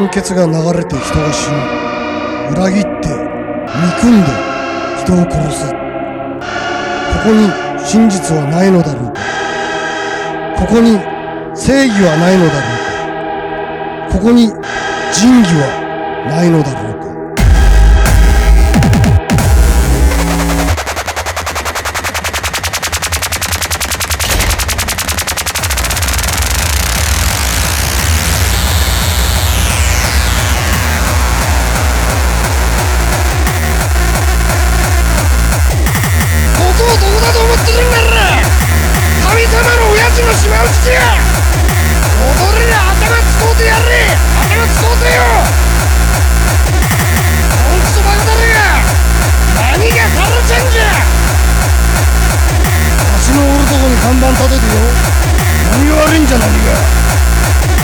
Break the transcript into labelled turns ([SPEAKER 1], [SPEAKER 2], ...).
[SPEAKER 1] 血が流れて人が死ぬ。裏切って憎んで人を殺す。ここに真実はないのだろうか。ここに正義はないのだろうか。ここに仁義はないのだろうか。
[SPEAKER 2] 島打ちや踊れりゃ頭使うてやれ。頭使うてよ。ほんとバカだね。何がタロちゃんじゃ。
[SPEAKER 1] わしのおるとこに看板立ててよ。何が悪いんじゃ何が。